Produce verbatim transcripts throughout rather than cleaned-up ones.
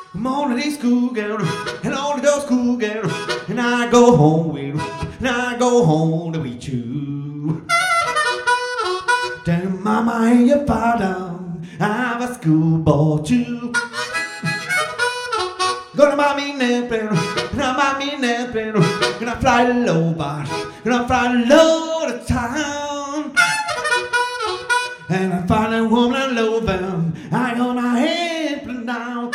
I'm on the school girl, and on the school girl, and I go home with, and I go home to meet you. Tell mama and your father I'm a schoolboy too. Gonna buy me an airplane, gonna buy me an airplane, gonna fly low, but gonna fly low to town. And I find a woman I love them, I gonna airplane down.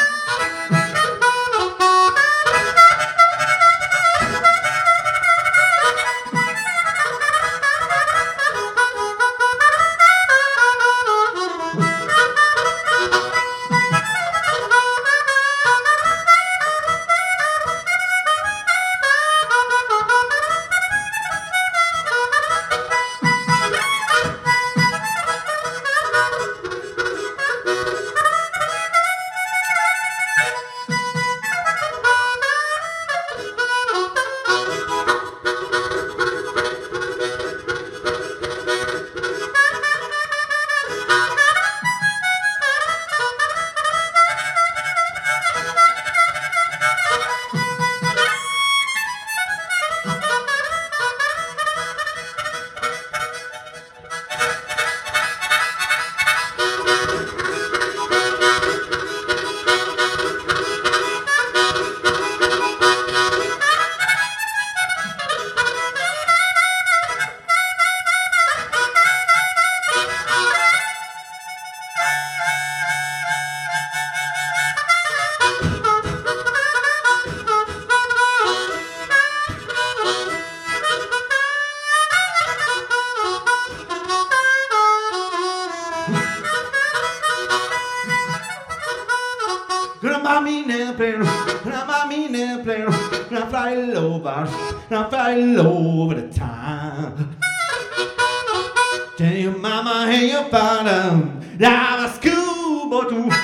Gonna buy me an airplane, gonna buy me an airplane, gonna fly low, but gonna fly low over the town. Tell your mama and your father I'm a schoolboy too.